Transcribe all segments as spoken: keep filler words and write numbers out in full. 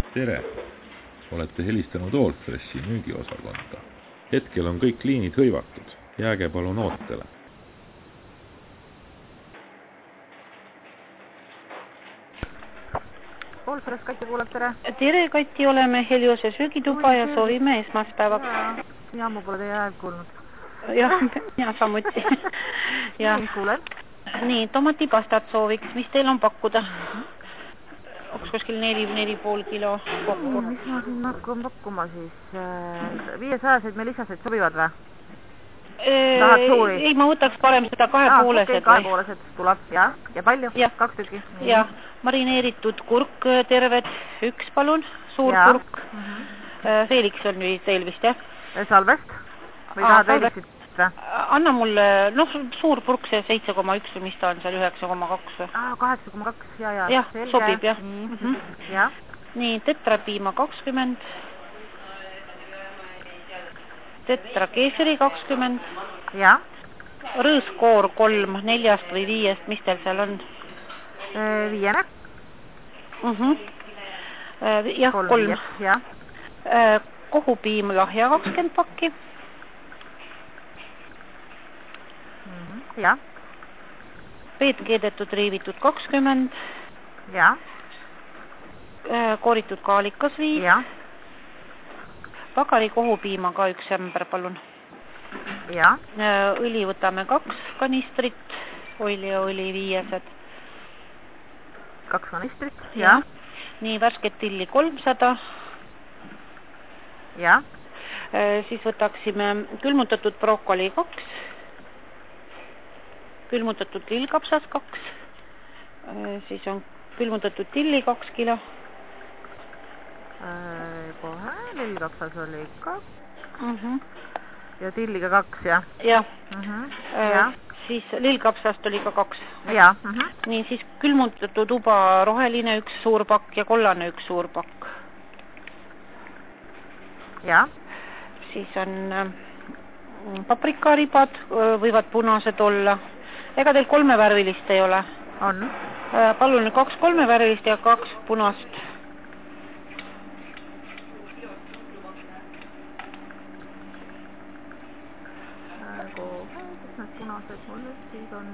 Tere! Olete helistanud Allfreshi müügiosakonda. Hetkel on kõik liinid hõivatud. Jääge palun ootele. Allfresh, Kati kuuleb, tere! Tere, Kati, oleme Heliose söögituba ja soovime esmaspäevaks. Ja, ma pole teie häält kuulnud. Jah, ja samuti. Ja. Nii, kuulen. Nii, tomatipastat sooviks. Mis teil on pakkuda? Oks kuskil neli, neli pool kilo kokku. Mis ma siin hakkan pakkuma siis? Viiesajaseid me lisaseid sobivad või? Tahad suuri? Ei, ma võtaks parem seda kahepoolesed. Ah, kahepoolesed tuleb, jah. Ja palju? Ja. Kaks tüki. Ja, marineeritud kurk terved. Üks palun, suur ja. Kurk. Feeliks on teil vist, jah? Salvest? Või tahad Feeliksit? Anna mulle, noh, suur purk see seitse koma üks või mis ta on seal, üheksa koma kaks või? Ah, kaheksa koma kaks, ja, ja. Jah, selge. Sobib, jah. Nii, mm -hmm. ja. Nii, tetrapiima kakskümmend. Tetra keefiri kakskümmend. Ja. Rõõskoor kolm, neljast või viiest, mis teil seal on? Viiene. Uh -huh. Jah, kolm. kolm. Ja. Kohupiim lahja kakskümmend pakki. Ja. Peet keedetud riivitud kakskümmend. Ja. Kooritud kaalikas viis. Ja. Pagari kohupiima ka üks ämber, palun. Ja. Õli võtame kaks kanistrit. Oil ja õli viiesed. Kaks kanistrit. Ja. Ja. Nii, värsket tilli kolmsada. Ja. Siis võtaksime külmutatud brokoli kaks. Külmutatud lillkapsas kaks. Siis on külmutatud tilli kaks kilo. Kohe, lillkapsas oli kaks. Uh -huh. Ja tilliga kaks, jah? Jah. Uh -huh. Ja. Siis lillkapsast oli ka kaks. Ja. Uh -huh. Nii, siis külmutatud uba roheline üks suur pakk ja kollane üks suur pakk. Ja. Siis on paprikaribad, võivad punased olla. Ega teil kolmevärvilist ei ole? On. Palun kaks kolmevärvilist ja kaks punast. Need punased mul nüüd siis on...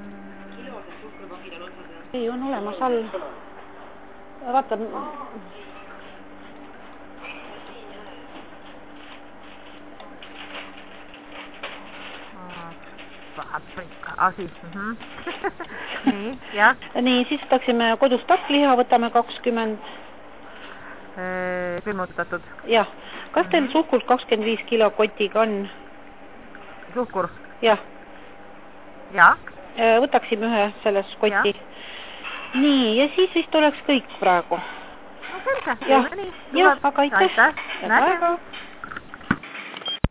Ei, on olemas all. Vaata... Paprika, asi. Uh -huh. Nii, jah. Nii, siis võtaksime kodust takkliha, võtame kakskümmend. Külmutatud. Jah. Kas teil suhkurt kakskümmend viis kilo kotiga on? Suhkur? Jah. Ja. Võtaksime ühe selles kotti. Ja. Nii, ja siis vist oleks kõik praegu. No selge. Jah, jah, aga aitäh. Aitäh. Näge.